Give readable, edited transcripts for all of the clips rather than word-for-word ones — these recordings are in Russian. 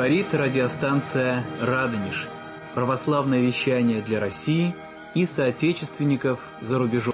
Говорит радиостанция «Радонеж». Православное вещание для России и соотечественников за рубежом.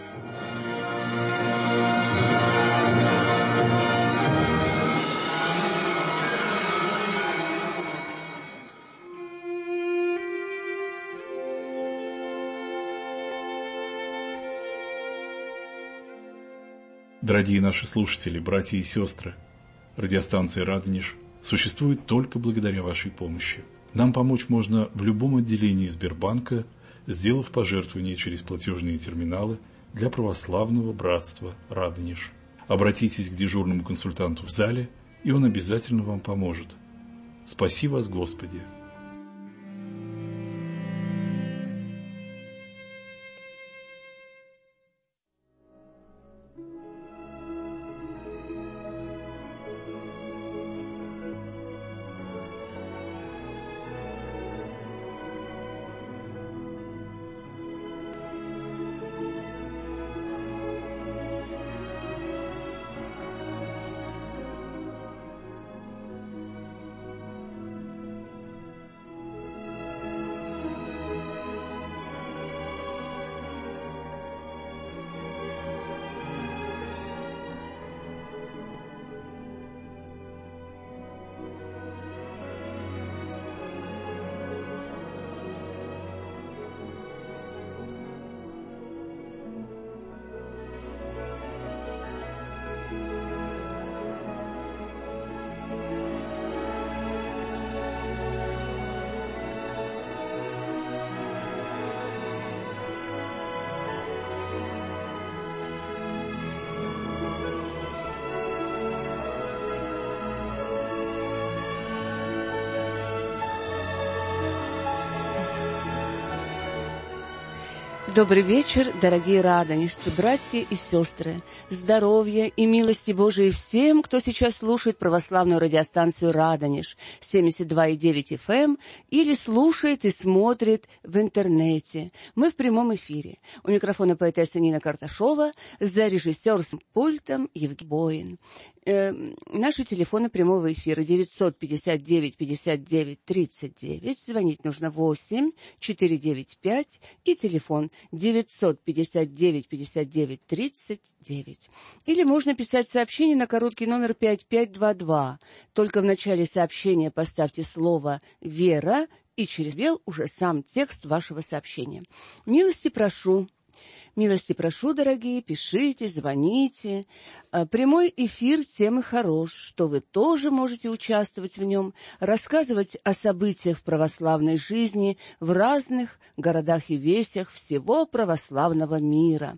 Дорогие наши слушатели, братья и сестры, радиостанция «Радонеж» существует только благодаря вашей помощи. Нам помочь можно в любом отделении Сбербанка, сделав пожертвование через платежные терминалы для православного братства «Радонеж». Обратитесь к дежурному консультанту в зале, и он обязательно вам поможет. Спаси вас, Господи! Добрый вечер, дорогие радонежцы, братья и сестры. Здоровья и милости Божией всем, кто сейчас слушает православную радиостанцию «Радонеж» 72,9 FM или слушает и смотрит в интернете. Мы в прямом эфире. У микрофона поэтесса Нина Карташова, за режиссерским пультом Евгений Боин. Наши телефоны прямого эфира 959-59-39. Звонить нужно 8-495 и телефон 959-59-39. Или можно писать сообщение на короткий номер 5522. Только в начале сообщения поставьте слово «Вера» и через бел уже сам текст вашего сообщения. Милости прошу. Милости прошу, дорогие, пишите, звоните. Прямой эфир тем и хорош, что вы тоже можете участвовать в нем, рассказывать о событиях в православной жизни в разных городах и весях всего православного мира.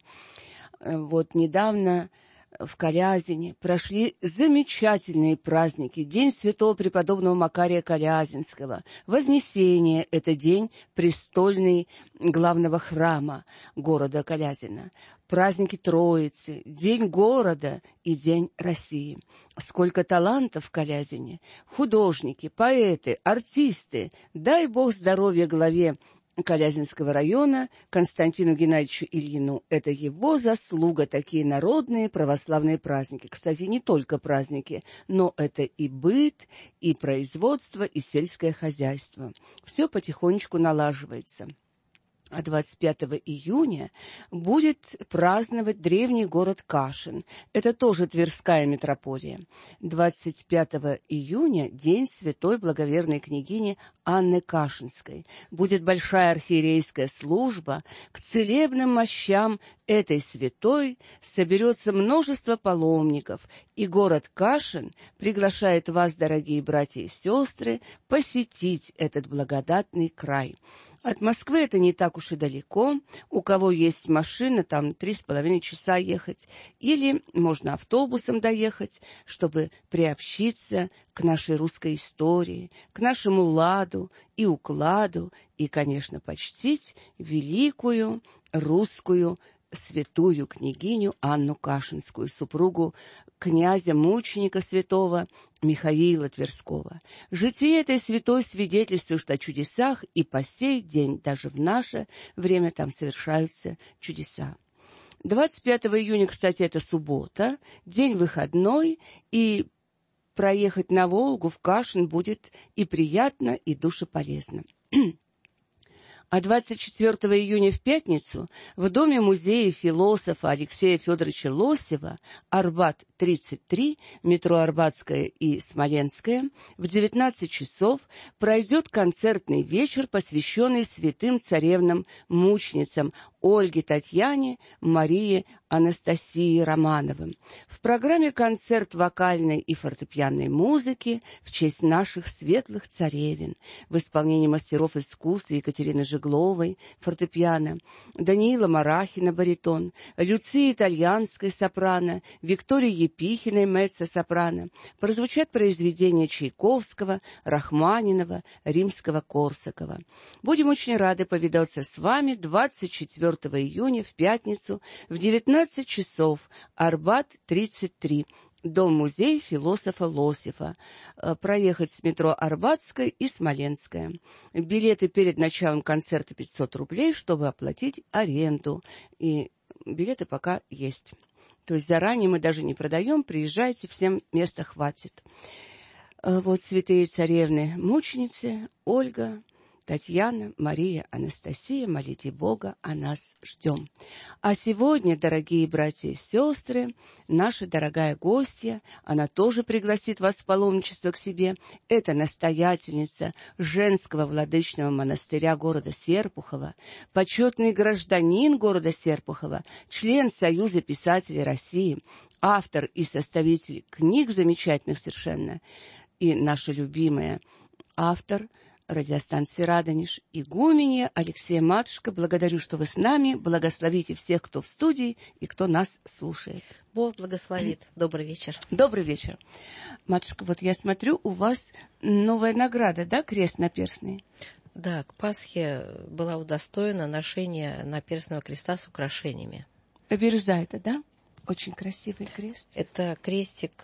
Вот недавно в Колязине прошли замечательные праздники. День святого преподобного Макария Колязинского. Вознесение – это день престольный главного храма города Колязина. Праздники Троицы, День города и День России. Сколько талантов в Колязине. Художники, поэты, артисты. Дай Бог здоровья главе Колязинского района Константину Геннадьевичу Ильину. Это его заслуга, такие народные православные праздники. Кстати, не только праздники, но это и быт, и производство, и сельское хозяйство. Все потихонечку налаживается. А 25 июня будет праздновать древний город Кашин. Это тоже Тверская митрополия. 25 июня – день святой благоверной княгини Анны Кашинской. Будет большая архиерейская служба. К целебным мощам этой святой соберется множество паломников. И город Кашин приглашает вас, дорогие братья и сестры, посетить этот благодатный край. От Москвы это не так уж и далеко. У кого есть машина, там 3,5 часа ехать. Или можно автобусом доехать, чтобы приобщиться к нашей русской истории, к нашему ладу и укладу, и, конечно, почтить великую русскую святую княгиню Анну Кашинскую, супругу князя-мученика святого Михаила Тверского. Житие этой святой свидетельствует о чудесах, и по сей день, даже в наше время, там совершаются чудеса. 25 июня, кстати, это суббота, день выходной, и проехать на Волгу в Кашин будет и приятно, и душеполезно. А 24 июня в пятницу в Доме-музее философа Алексея Федоровича Лосева, Арбат, 33, метро Арбатская и Смоленская, в 19 часов пройдет концертный вечер, посвященный святым царевнам-мученицам Ольге Татьяне, Марии Анастасии Романовым. В программе концерт вокальной и фортепианной музыки в честь наших светлых царевен в исполнении мастеров искусства Екатерины Жегловой, фортепиано, Даниила Марахина, баритон, Люции Итальянской, сопрано, Виктории Епихиной, меццо-сопрано. Прозвучат произведения Чайковского, Рахманинова, Римского-Корсакова. Будем очень рады повидаться с вами 24 июня в пятницу в 19 часов, Арбат, 33, Дом-музей философа Лосева. Проехать с метро Арбатская и Смоленская. Билеты перед началом концерта 500 рублей, чтобы оплатить аренду. И билеты пока есть. То есть заранее мы даже не продаем, приезжайте, всем места хватит. Вот святые царевны-мученицы, Ольга, Татьяна, Мария, Анастасия, молите Бога, о нас ждем. А сегодня, дорогие братья и сестры, наша дорогая гостья, она тоже пригласит вас в паломничество к себе. Это настоятельница женского владычного монастыря города Серпухова, почетный гражданин города Серпухова, член Союза писателей России, автор и составитель книг замечательных совершенно, и наша любимая автор радиостанции «Радонеж», игуменья Алексея Матушка. Благодарю, что вы с нами. Благословите всех, кто в студии и кто нас слушает. Бог благословит. Добрый вечер. Добрый вечер. Матушка, вот я смотрю, у вас новая награда, да, крест наперстный? Да, к Пасхе была удостоена ношение наперстного креста с украшениями. Бирюза это, да? Очень красивый крест. Это крестик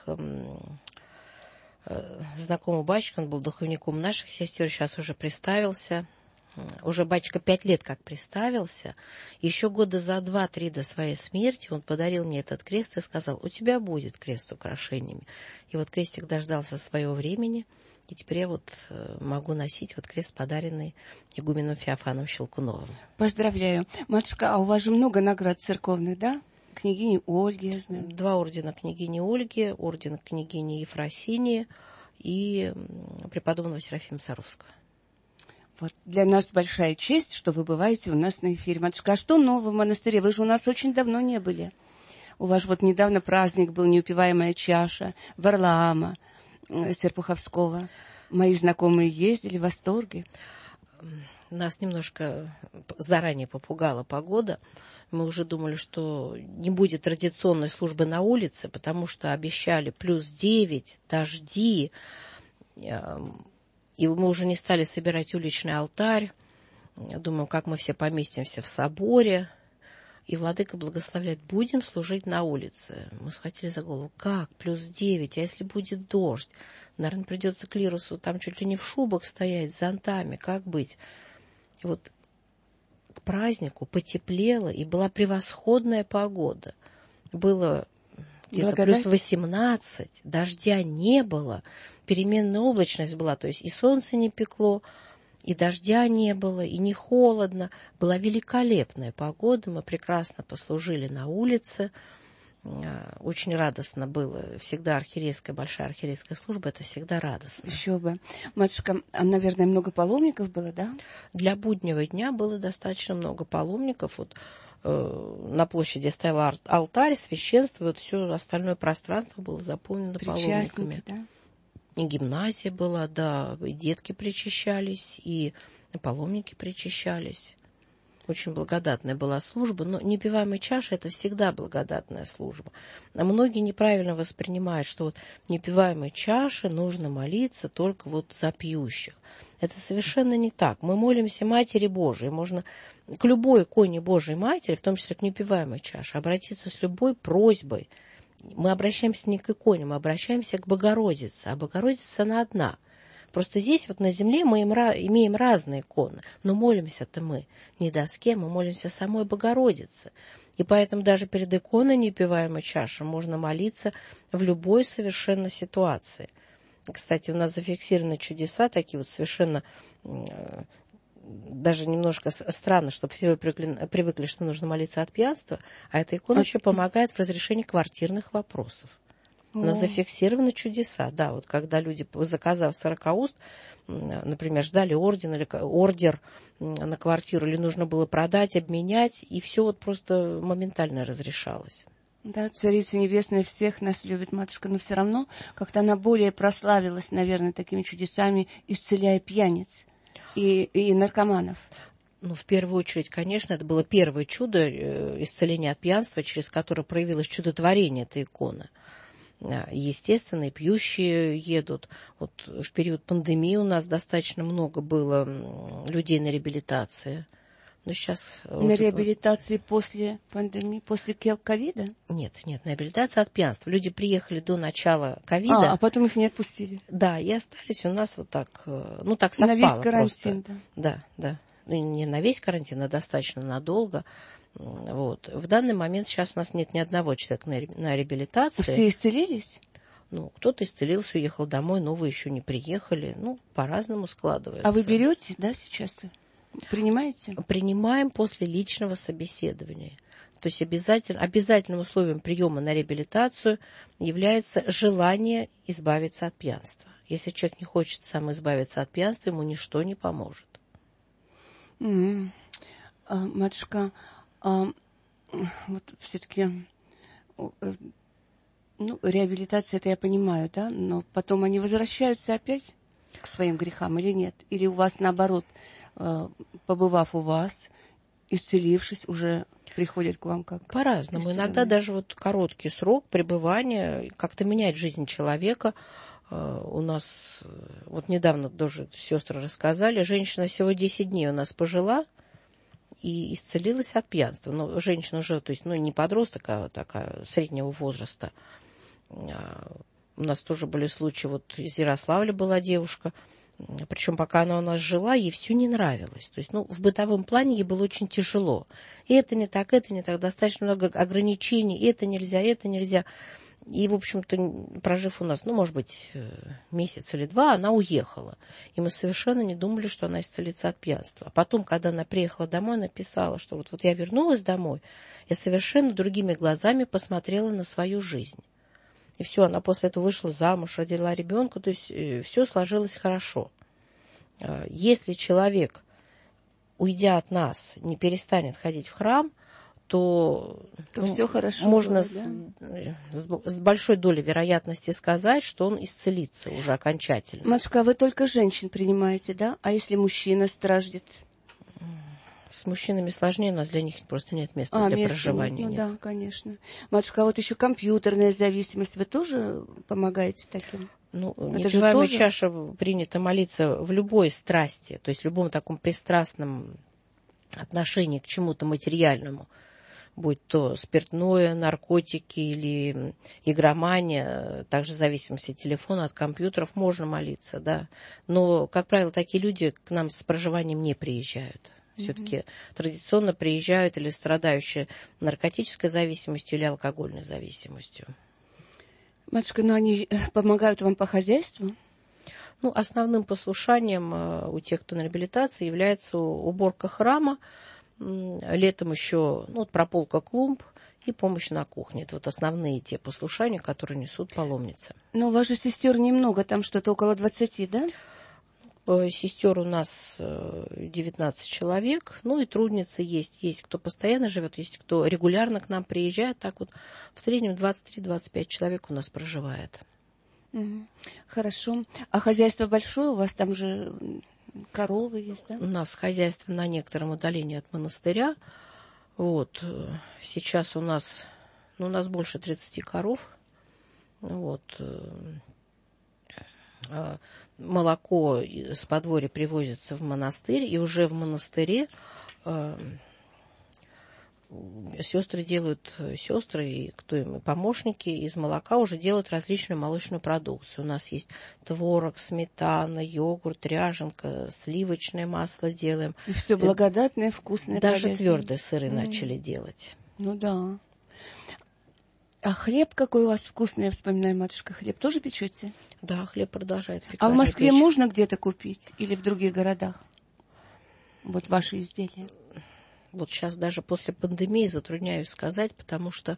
знакомый батюшка, он был духовником наших сестер, сейчас уже приставился. Уже батюшка 5 лет как приставился. Еще года за 2-3 до своей смерти он подарил мне этот крест и сказал: у тебя будет крест с украшениями. И вот крестик дождался своего времени, и теперь я вот могу носить вот крест, подаренный игуменом Феофаном Щелкуновым. Поздравляю. Матушка, а у вас же много наград церковных, да? Княгини Ольги, я знаю. 2 ордена княгини Ольги, орден княгини Ефросинии и преподобного Серафима Саровского. Вот. Для нас большая честь, что вы бываете у нас на эфире. Матушка, а что нового в монастыре? Вы же у нас очень давно не были. У вас вот недавно праздник был, неупиваемая чаша, Варлаама Серпуховского. Мои знакомые ездили в восторге. Нас немножко заранее попугала погода. Мы уже думали, что не будет традиционной службы на улице, потому что обещали +9, дожди. И мы уже не стали собирать уличный алтарь. Думаем, как мы все поместимся в соборе. И владыка благословляет: будем служить на улице. Мы схватили за голову: как +9, а если будет дождь? Наверное, придется клирусу там чуть ли не в шубах стоять, с зонтами, как быть? И вот к празднику потеплело, и была превосходная погода. Было где-то +18, дождя не было, переменная облачность была, то есть и солнце не пекло, и дождя не было, и не холодно. Была великолепная погода, мы прекрасно послужили на улице. Очень радостно было. Всегда большая архиерейская служба, это всегда радостно. Еще бы. Матушка, а, наверное, много паломников было, да? Для буднего дня было достаточно много паломников. Вот, на площади стоял алтарь, священство, вот все остальное пространство было заполнено паломниками. Да? И гимназия была, да, и детки причащались, и паломники причащались. Очень благодатная была служба, но неупиваемая чаша – это всегда благодатная служба. А многие неправильно воспринимают, что вот неупиваемой чаше нужно молиться только вот за пьющих. Это совершенно не так. Мы молимся Матери Божией. Можно к любой иконе Божией Матери, в том числе к неупиваемой чаше, обратиться с любой просьбой. Мы обращаемся не к иконе, мы обращаемся к Богородице, а Богородица она одна. Просто здесь вот на земле мы имеем разные иконы, но молимся-то мы не доске, мы молимся самой Богородице. И поэтому даже перед иконой неупиваемой чаши можно молиться в любой совершенно ситуации. Кстати, у нас зафиксированы чудеса, такие вот совершенно даже немножко странно, чтобы все привыкли, что нужно молиться от пьянства, а эта икона еще помогает в разрешении квартирных вопросов. У нас зафиксированы чудеса, да, вот когда люди, заказав 40 уст, например, ждали ордер на квартиру, или нужно было продать, обменять, и все вот просто моментально разрешалось. Да, Царица Небесная всех нас любит, матушка, но все равно как-то она более прославилась, наверное, такими чудесами, исцеляя пьяниц и наркоманов. Ну, в первую очередь, конечно, это было первое чудо исцеления от пьянства, через которое проявилось чудотворение этой иконы. Естественно, и пьющие едут. Вот в период пандемии у нас достаточно много было людей на реабилитации. Но сейчас на реабилитации после пандемии, после ковида? Нет, на реабилитации от пьянства. Люди приехали до начала ковида. А потом их не отпустили? Да, и остались у нас вот так, так совпало. На весь карантин, просто. Да. Ну, не на весь карантин, а достаточно надолго. Вот. В данный момент сейчас у нас нет ни одного человека на реабилитации. Все исцелились? Ну, кто-то исцелился, уехал домой, новые еще не приехали. Ну, по-разному складывается. А вы берете, да, сейчас? Принимаете? Принимаем после личного собеседования. То есть обязательным условием приема на реабилитацию является желание избавиться от пьянства. Если человек не хочет сам избавиться от пьянства, ему ничто не поможет. Матушка, вот все-таки, реабилитация, это я понимаю, да, но потом они возвращаются опять к своим грехам или нет? Или у вас наоборот, побывав у вас, исцелившись, уже приходят к вам как... По-разному. Иногда даже вот короткий срок пребывания как-то меняет жизнь человека. У нас, вот недавно тоже сестры рассказали, женщина всего 10 дней у нас пожила и исцелилась от пьянства. Но женщина уже, то есть, не подросток, а такая среднего возраста. У нас тоже были случаи, вот из Ярославля была девушка, причем пока она у нас жила, ей все не нравилось. То есть, в бытовом плане ей было очень тяжело. И это не так, достаточно много ограничений, это нельзя. И, в общем-то, прожив у нас, может быть, месяц или два, она уехала. И мы совершенно не думали, что она исцелится от пьянства. А потом, когда она приехала домой, она писала, что вот я вернулась домой, я совершенно другими глазами посмотрела на свою жизнь. И все, она после этого вышла замуж, родила ребенка, то есть все сложилось хорошо. Если человек, уйдя от нас, не перестанет ходить в храм, то все хорошо можно было, с большой долей вероятности сказать, что он исцелится уже окончательно. Матушка, вы только женщин принимаете, да? А если мужчина страждет? С мужчинами сложнее, у нас для них просто нет места для проживания. Нет. Да, конечно. Матушка, а вот еще компьютерная зависимость, вы тоже помогаете таким? Непиваемая чаша принято молиться в любой страсти, то есть в любом таком пристрастном отношении к чему-то материальному, будь то спиртное, наркотики или игромания, также зависимость от телефона, от компьютеров, можно молиться, да. Но, как правило, такие люди к нам с проживанием не приезжают. Все-таки традиционно приезжают или страдающие наркотической зависимостью или алкогольной зависимостью. Матушка, они помогают вам по хозяйству? Основным послушанием у тех, кто на реабилитации, является уборка храма, летом еще прополка клумб и помощь на кухне. Это вот основные те послушания, которые несут паломницы. Но у вас же сестер немного, там что-то около 20, да? Сестер у нас 19 человек, и трудницы есть кто постоянно живет, есть кто регулярно к нам приезжает, так вот в среднем 23-25 человек у нас проживает. Хорошо. А хозяйство большое у вас, там же коровы есть, да? У нас хозяйство на некотором удалении от монастыря. Вот. Сейчас у нас больше 30 коров. Вот. Молоко с подворья привозится в монастырь, и уже в монастыре сестры и кто им, помощники из молока уже делают различную молочную продукцию. У нас есть творог, сметана, йогурт, ряженка, сливочное масло делаем. И все благодатное, вкусное. Даже твердые сыры начали делать. Да. А хлеб какой у вас вкусный, я вспоминаю, матушка, хлеб тоже печете? Да, хлеб продолжает пекать. А в Москве можно где-то купить или в других городах? Вот ваши изделия. Вот сейчас даже после пандемии затрудняюсь сказать, потому что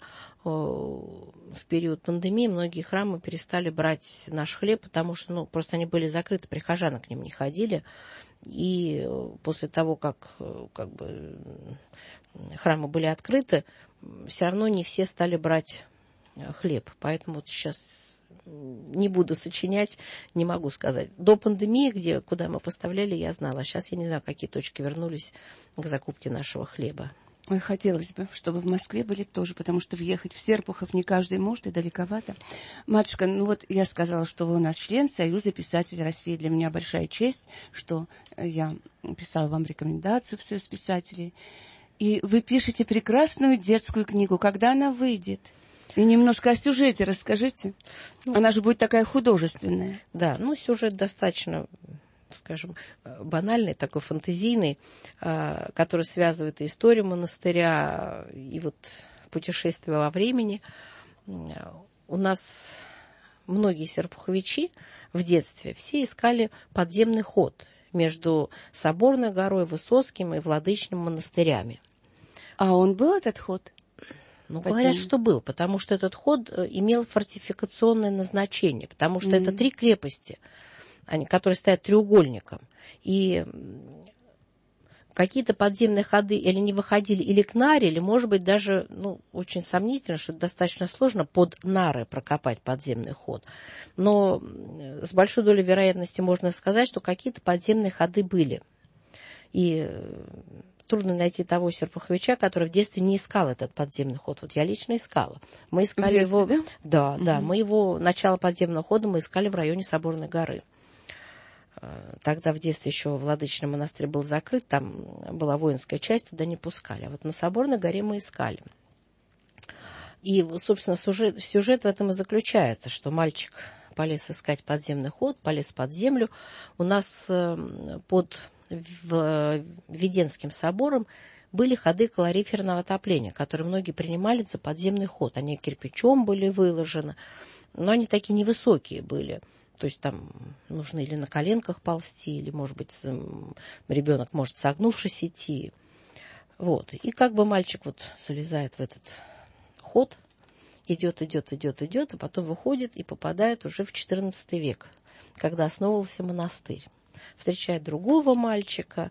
в период пандемии многие храмы перестали брать наш хлеб, потому что просто они были закрыты, прихожане к ним не ходили. И после того, как бы храмы были открыты, все равно не все стали брать хлеб. Поэтому вот сейчас не буду сочинять, не могу сказать. До пандемии, куда мы поставляли, я знала. А сейчас я не знаю, какие точки вернулись к закупке нашего хлеба. Ой, хотелось бы, чтобы в Москве были тоже, потому что въехать в Серпухов не каждый может, и далековато. Матушка, я сказала, что вы у нас член Союза писателей России. Для меня большая честь, что я писала вам рекомендацию в Союз писателей. И вы пишете прекрасную детскую книгу. Когда она выйдет? И немножко о сюжете расскажите. Она же будет такая художественная. Да, сюжет достаточно, скажем, банальный, такой фантазийный, который связывает историю монастыря и путешествие во времени. У нас многие серпуховичи в детстве все искали подземный ход между Соборной горой, Высоцким и Владычным монастырями. А он был, этот ход? Говорят, что был, потому что этот ход имел фортификационное назначение, потому что это 3 крепости, которые стоят треугольником. И какие-то подземные ходы или не выходили, или к наре, или, может быть, даже, очень сомнительно, что достаточно сложно под нарой прокопать подземный ход. Но с большой долей вероятности можно сказать, что какие-то подземные ходы были. И трудно найти того серпуховича, который в детстве не искал этот подземный ход. Вот я лично искала. Мы искали его... Да? Да, мы его, начало подземного хода мы искали в районе Соборной горы. Тогда в детстве еще Владычный монастырь был закрыт, там была воинская часть, туда не пускали. А вот на Соборной горе мы искали. И, собственно, сюжет в этом и заключается, что мальчик полез искать подземный ход, полез под землю. У нас под Введенским собором были ходы калориферного отопления, которые многие принимали за подземный ход. Они кирпичом были выложены, но они такие невысокие были. То есть там нужно или на коленках ползти, или, может быть, ребенок может согнувшись идти. И как бы мальчик залезает в этот ход, идет, а потом выходит и попадает уже в XIV век, когда основывался монастырь. Встречает другого мальчика,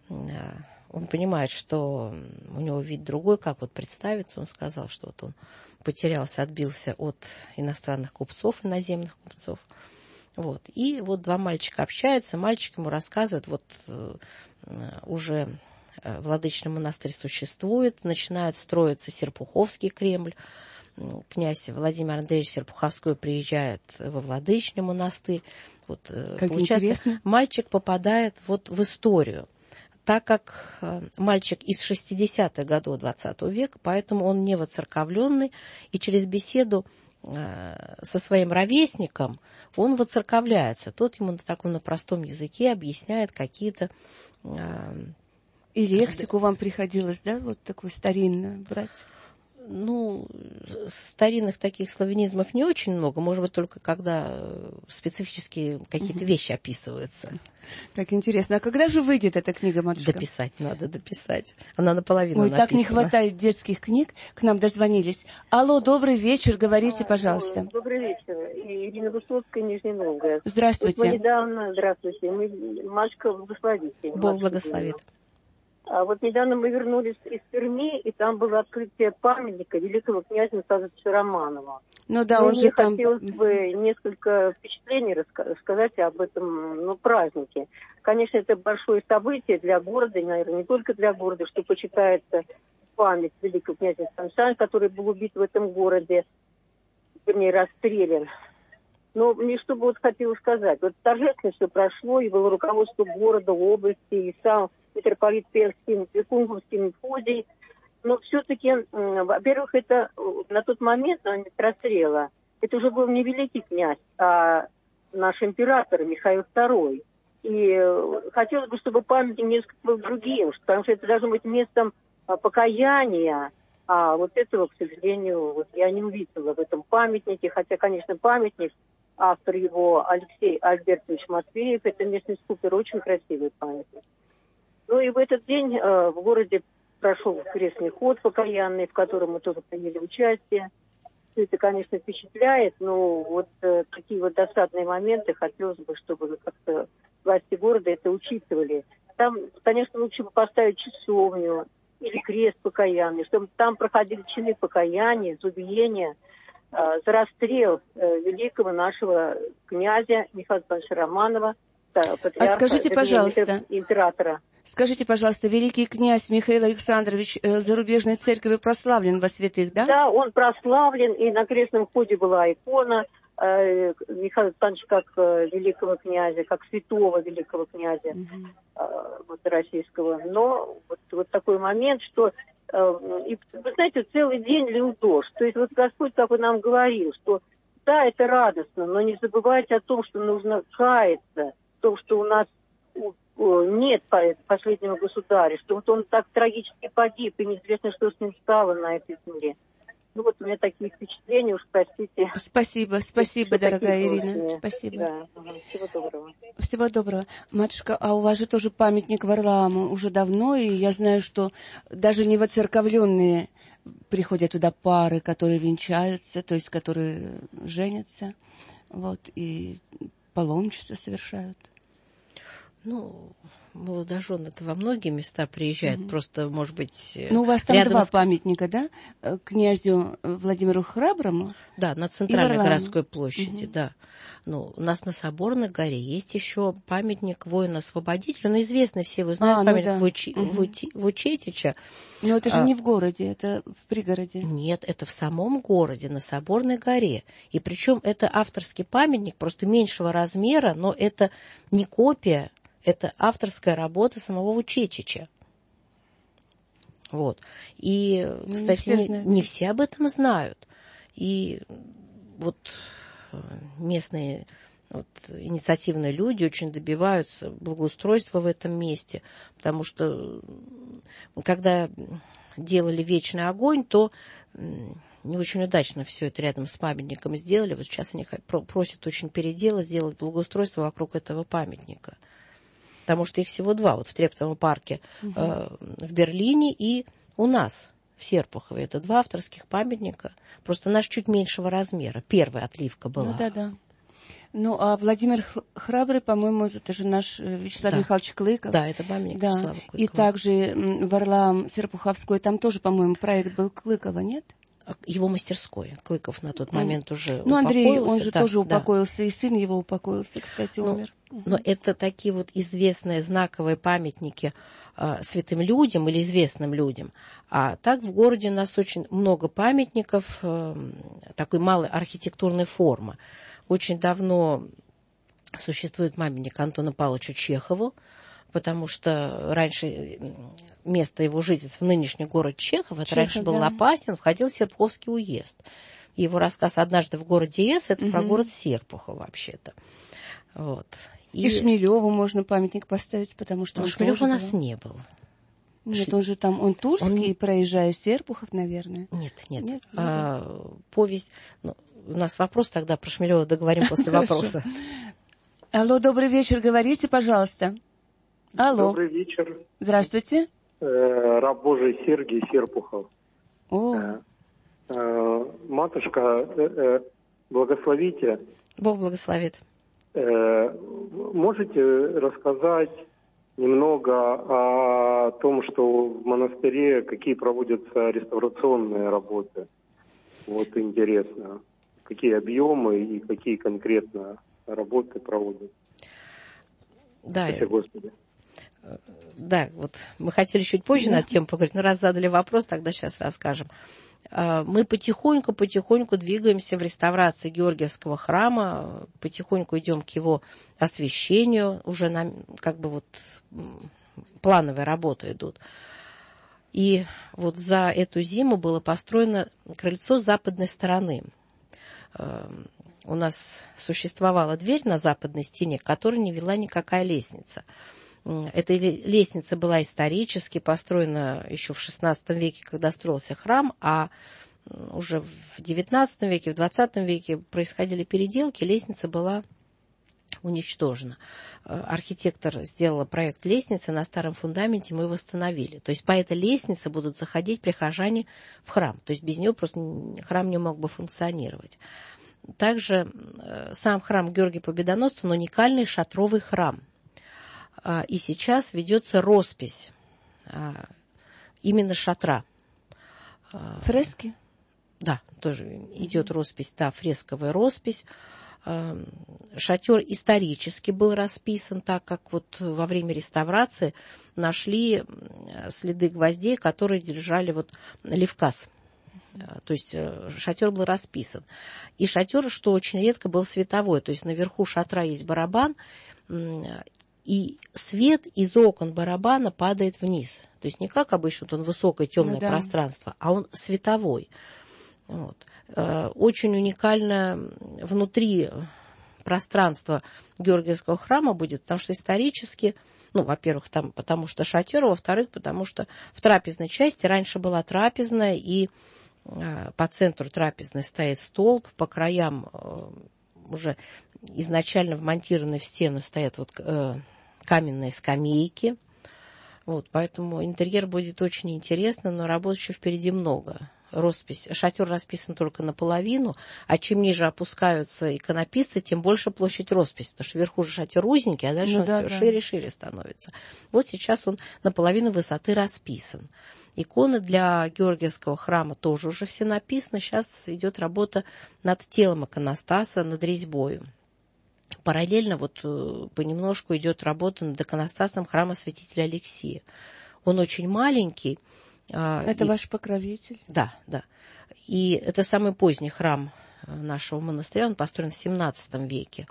он понимает, что у него вид другой, как представиться. Он сказал, что он потерялся, отбился от иностранных купцов, иноземных купцов. И 2 мальчика общаются, мальчик ему рассказывает, уже Владычный монастырь существует, начинает строиться Серпуховский Кремль. Князь Владимир Андреевич Серпуховской приезжает во Владычный монастырь. Получается, интересно. Мальчик попадает в историю. Так как мальчик из 60-х годов 20 века, поэтому он не воцерковленный, и через беседу со своим ровесником он воцерковляется. Тот ему на простом языке объясняет какие-то... И лексику вам приходилось, да, такую старинную брать? Старинных таких славянизмов не очень много, может быть, только когда специфические какие-то вещи описываются. Так интересно. А когда же выйдет эта книга, матушка? Дописать. Она наполовину написана. Так не хватает детских книг. К нам дозвонились. Алло, добрый вечер, говорите, пожалуйста. Добрый вечер. Ирина Высоцкая, Нижний Новгород. Здравствуйте. Здравствуйте. Матушка, благословите. Бог благословит. А недавно мы вернулись из Перми, и там было открытие памятника великому князю Мстафичу Романову. Он же там... Хотелось бы несколько впечатлений рассказать об этом празднике. Конечно, это большое событие для города, и, наверное, не только для города, что почитается память великого князя Мстафича, который был убит в этом городе, вернее, расстрелян. Но мне что бы хотелось сказать. Торжественно все прошло, и было руководство города, области, и сам митрополит Пермский, Кунговский Мефодий. Но все-таки, во-первых, это на тот момент, на момент расстрела, это уже был не великий князь, а наш император Михаил II. И хотелось бы, чтобы памятник несколько был другим, потому что это должно быть местом покаяния А вот этого, к сожалению, вот я не увидела в этом памятнике, хотя, конечно, памятник, автор его Алексей Альбертович Матвеев, это местный скульптор, очень красивый памятник. Ну и в этот день в городе прошел крестный ход покаянный, в котором мы тоже приняли участие. Все это, конечно, впечатляет, но вот такие вот досадные моменты хотелось бы, чтобы как-то власти города это учитывали. Там, конечно, лучше бы поставить часовню или крест покаянный, чтобы там проходили чины покаяния, зубиения, за расстрел великого нашего князя Михаила Ивановича Романова, патриарха, скажите, пожалуйста, императора. Скажите, пожалуйста, великий князь Михаил Александрович зарубежной церковью прославлен во святых, да? Да, он прославлен, и на крестном ходе была икона Михаила Александровича как великого князя, как святого великого князя вот, российского. Но вот такой момент, что, и, вы знаете, целый день лил дождь. То есть вот Господь как бы нам говорил, что да, это радостно, но не забывайте о том, что нужно каяться, в том, что у нас нет последнего государя, что вот он так трагически погиб, и неизвестно, что с ним стало на этой земле. Ну вот у меня такие впечатления, уж простите. Спасибо, дорогая Ирина. Спасибо. Да, всего доброго. Всего доброго. Матушка, а у вас же тоже памятник Варламу уже давно, и я знаю, что даже невоцерковленные приходят туда пары, которые венчаются, то есть которые женятся, вот, и паломничество совершают. Ну, молодожены-то во многие места приезжают, просто, может быть, ну, у вас там два памятника, да? Князю Владимиру Храброму? Да, на центральной городской площади, да. Ну, у нас на Соборной горе есть еще памятник воину-освободителю, ну, известный все, вы знаете, памятник Вучетича. Но это же не в городе, это в пригороде. Нет, это в самом городе, на Соборной горе. И причем это авторский памятник, просто меньшего размера, но это не копия, это авторская работа самого Вучетича. Вот. И, кстати, не все об этом знают. И вот местные инициативные люди очень добиваются благоустройства в этом месте, потому что когда делали вечный огонь, то не очень удачно все это рядом с памятником сделали. Вот сейчас они просят очень переделать, сделать благоустройство вокруг этого памятника. Потому что их всего два, вот в Трептовом парке в Берлине и у нас в Серпухове. Это два авторских памятника, просто наш чуть меньшего размера. Первая отливка была. Ну, да. Ну, а Владимир Храбрый, по-моему, это же наш Вячеслав Михайлович Клыков. Да, это памятник Вячеслава Клыкова. И также Варлам Серпуховской, там тоже, по-моему, проект был Клыкова, нет? Его мастерской. Клыков на тот момент уже упокоился. Ну, Андрей, он же тоже да. упокоился, и сын его упокоился, кстати, умер. Но это такие вот известные знаковые памятники святым людям или известным людям. А так в городе у нас очень много памятников такой малой архитектурной формы. Очень давно существует памятник Антону Павловичу Чехову, потому что раньше место его жительства, нынешний город Чехов, это раньше был Лопасин, он входил в Серпуховский уезд. Его рассказ «Однажды в городе С» это про город Серпухов вообще-то. Вот. И Шмелеву можно памятник поставить, потому что... Шмелев у нас не был. Нет, он же там, он тульский, проезжая Серпухов, наверное. Нет. Повесть... Ну, у нас вопрос тогда про Шмелева договорим после вопроса. Алло, добрый вечер, говорите, пожалуйста. Алло. Добрый вечер. Здравствуйте. Раб Божий Сергий Серпухов. Матушка, благословите. Бог благословит. Можете рассказать немного о том, что в монастыре какие проводятся реставрационные работы? Вот интересно, какие объемы и какие конкретно работы проводят? Да. Спасибо, Господи. Да, вот мы хотели чуть позже на эту тему поговорить, но раз задали вопрос, тогда сейчас расскажем. Мы потихоньку двигаемся в реставрации Георгиевского храма, потихоньку идем к его освящению, уже как бы вот плановые работы идут. И вот за эту зиму было построено крыльцо с западной стороны. У нас существовала дверь на западной стене, к которой не вела никакая лестница. Эта лестница была исторически построена еще в XVI веке, когда строился храм, а уже в XIX веке, в XX веке происходили переделки, лестница была уничтожена. Архитектор сделал проект лестницы, на старом фундаменте мы его восстановили. То есть по этой лестнице будут заходить прихожане в храм. То есть без нее просто храм не мог бы функционировать. Также сам храм Георгия Победоносца, уникальный шатровый храм. И сейчас ведется роспись именно шатра. Фрески? Да, тоже идет роспись, да, фресковая роспись. Шатер исторически был расписан, так как вот во время реставрации нашли следы гвоздей, которые держали вот левказ. То есть шатер был расписан. И шатер, что очень редко, был световой. То есть наверху шатра есть барабан, и свет из окон барабана падает вниз. То есть не как обычно, он высокое темное пространство, а он световой. Вот. Очень уникально внутри пространство Георгиевского храма будет, потому что исторически, во-первых, там, потому что шатер, во-вторых, потому что в трапезной части раньше была трапезная, и по центру трапезной стоит столб, по краям уже изначально вмонтированные в стену стоят вот каменные скамейки. Вот, поэтому интерьер будет очень интересно, но работы еще впереди много. Шатер расписан только наполовину, а чем ниже опускаются иконописцы, тем больше площадь росписи, потому что вверху же шатер узенький, а дальше он все шире и шире становится. Вот сейчас он наполовину высоты расписан. Иконы для Георгиевского храма тоже уже все написаны. Сейчас идет работа над телом иконостаса, над резьбой. Параллельно вот понемножку идет работа над иконостасом храма святителя Алексия. Он очень маленький. Это ваш покровитель? Да, да. И это самый поздний храм нашего монастыря, он построен в XVII веке.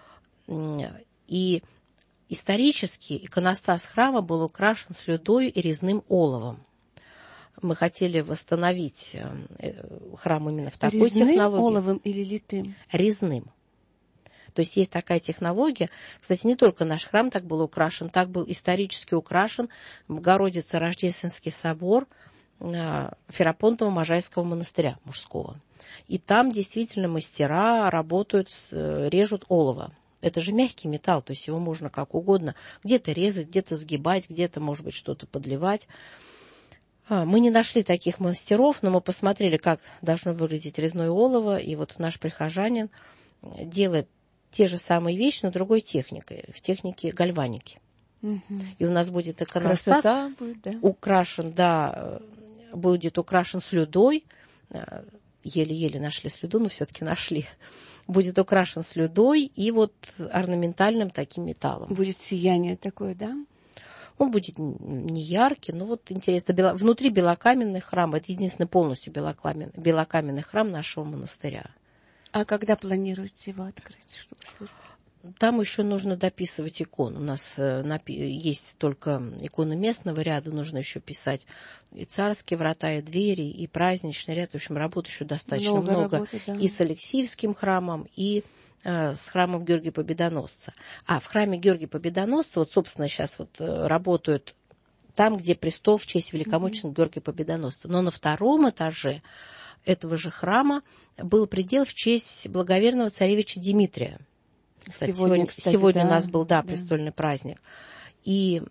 И исторически иконостас храма был украшен слюдой и резным оловом. Мы хотели восстановить храм именно в такой технологии. Резным оловом или литым? Резным. То есть есть такая технология. Кстати, не только наш храм так был украшен, так был исторически украшен Богородице-Рождественский собор Ферапонтово-Можайского монастыря мужского. И там действительно мастера работают, режут олово. Это же мягкий металл, то есть его можно как угодно где-то резать, где-то сгибать, где-то, может быть, что-то подливать. Мы не нашли таких мастеров, но мы посмотрели, как должно выглядеть резное олово, и вот наш прихожанин делает те же самые вещи, но другой техникой, в технике гальваники. И у нас будет иконостас украшен, будет украшен слюдой. Еле-еле нашли слюду, но все-таки нашли. Будет украшен слюдой и вот орнаментальным таким металлом. Будет сияние такое, да? Он будет не яркий, но вот интересно. Внутри белокаменный храм. Это единственный полностью белокаменный храм нашего монастыря. А когда планируете его открыть? Чтобы служба? Там еще нужно дописывать икон. У нас есть только иконы местного ряда, нужно еще писать и царские врата, и двери, и праздничный ряд. В общем, работы еще достаточно много. Работы, да. И с Алексиевским храмом, и с храмом Георгия Победоносца. А в храме Георгия Победоносца, вот, собственно, сейчас вот работают там, где престол в честь великомученика Георгия Победоносца. Но на втором этаже этого же храма был предел в честь благоверного царевича Дмитрия. Кстати, сегодня у нас был, престольный праздник. И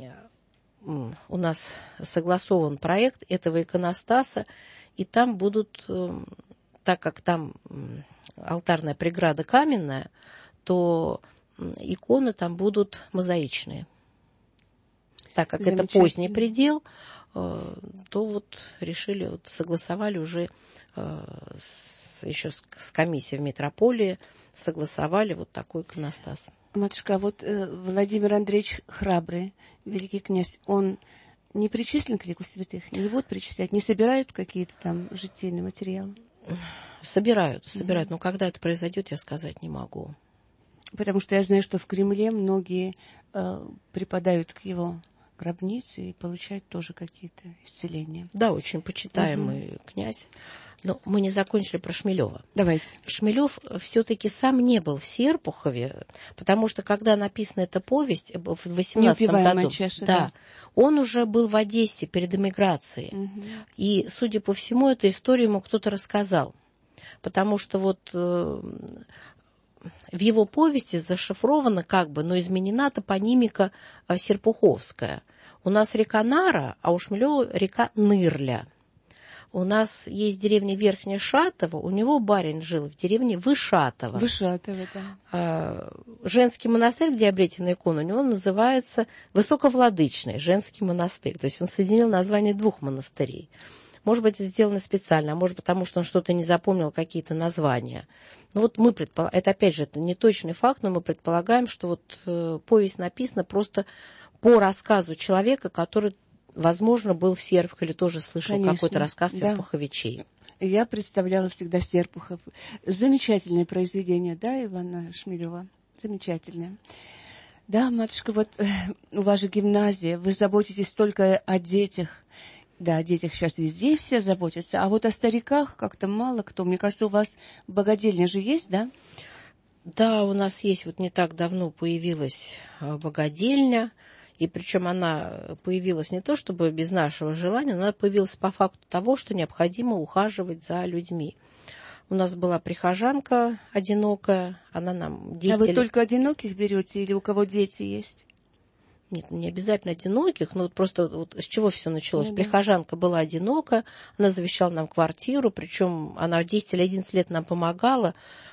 у нас согласован проект этого иконостаса, и там будут, так как там алтарная преграда каменная, то иконы там будут мозаичные. Так как это поздний предел, то вот решили, согласовали уже еще с комиссией в метрополии, согласовали вот такой иконостас. Матушка, вот Владимир Андреевич Храбрый, великий князь, он не причислен к лику святых? Не будут причислять? Не собирают какие-то там житийные материалы? Собирают. Но когда это произойдет, я сказать не могу. Потому что я знаю, что в Кремле многие припадают к его гробнице и получают тоже какие-то исцеления. Да, очень почитаемый князь. Но мы не закончили про Шмелева. Давайте. Шмелев все-таки сам не был в Серпухове, потому что когда написана эта повесть в 18 году, чаша, да, он уже был в Одессе перед эмиграцией. Угу. И, судя по всему, эту историю ему кто-то рассказал. Потому что вот в его повести зашифрована как бы, но изменена топонимика серпуховская. У нас река Нара, а у Шмелева река Нырля. У нас есть деревня Верхняя Шатова, у него барин жил в деревне Вышатово. Вышатово, да. Женский монастырь, где обретена икона, у него называется Высоковладычный женский монастырь. То есть он соединил название двух монастырей. Может быть, это сделано специально, а может, потому что он что-то не запомнил, какие-то названия. Ну вот мы предполагаем, это опять же это не точный факт, но мы предполагаем, что вот повесть написана просто по рассказу человека, который, возможно, был в Серпухове или тоже слышал какой-то рассказ серпуховичей. Я представляла всегда Серпухов. Замечательное произведение, да, Ивана Шмелева? Замечательное. Да, матушка, вот у вас же гимназия, вы заботитесь только о детях. Да, о детях сейчас везде все заботятся, а вот о стариках как-то мало кто. Мне кажется, у вас богадельня же есть, да? Да, у нас есть, вот не так давно появилась богадельня. И причем она появилась не то, чтобы без нашего желания, но она появилась по факту того, что необходимо ухаживать за людьми. У нас была прихожанка одинокая, она нам 10 лет... А вы только одиноких берете или у кого дети есть? Нет, не обязательно одиноких, но вот просто вот с чего все началось. Прихожанка была одинока, она завещала нам квартиру, причем она 10 или 11 лет нам помогала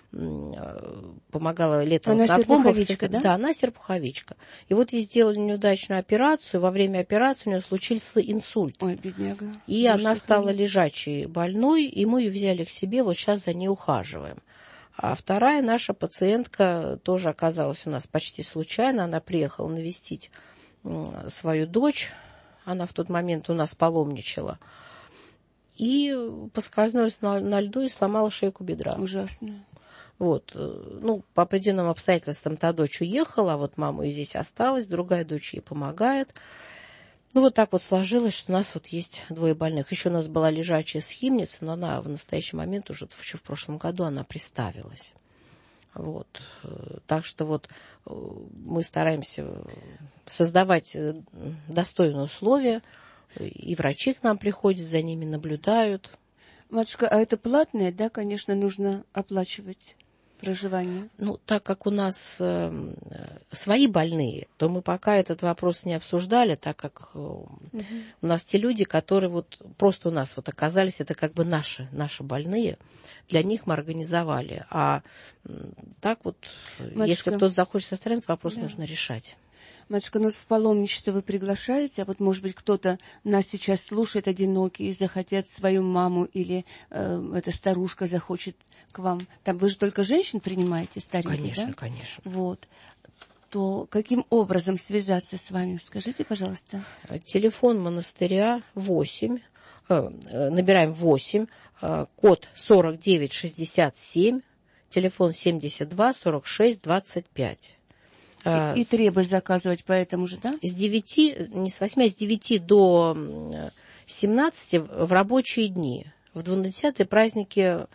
летом. Она серпуховичка, да? Да, она серпуховичка. И вот ей сделали неудачную операцию, во время операции у нее случился инсульт. Ой, бедняга. И она стала лежачей больной, и мы ее взяли к себе, вот сейчас за ней ухаживаем. А вторая наша пациентка тоже оказалась у нас почти случайно. Она приехала навестить свою дочь. Она в тот момент у нас паломничала. И поскользнулась на льду и сломала шейку бедра. Ужасно. Вот. Ну, по определенным обстоятельствам та дочь уехала, а вот мама и здесь осталась, другая дочь ей помогает. Ну, вот так вот сложилось, что у нас вот есть двое больных. Еще у нас была лежачая схимница, но она в настоящий момент, уже в прошлом году, она приставилась. Вот. Так что вот мы стараемся создавать достойные условия, и врачи к нам приходят, за ними наблюдают. Матушка, а это платное, да, конечно, нужно оплачивать проживание? Ну, так как у нас свои больные, то мы пока этот вопрос не обсуждали, так как у нас те люди, которые вот просто у нас вот оказались, это как бы наши больные, для них мы организовали. А так вот, матушка, если кто-то захочет со стороны, этот вопрос нужно решать. Матушка, ну в паломничество вы приглашаете, а вот, может быть, кто-то нас сейчас слушает одинокий, и захотят свою маму, или эта старушка захочет к вам. Там вы же только женщин принимаете, стариков, конечно, да? Конечно. Вот. То каким образом связаться с вами? Скажите, пожалуйста. Телефон монастыря 8, набираем 8, код 4967, телефон 72 46 25. И требует заказывать по этому же, да? С 9, не с 8, а с 9 до 17 в рабочие дни. В 20-е праздники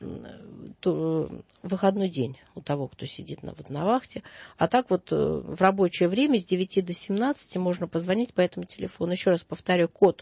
выходной день у того, кто сидит на вахте. А так вот в рабочее время с 9 до 17 можно позвонить по этому телефону. Еще раз повторю, код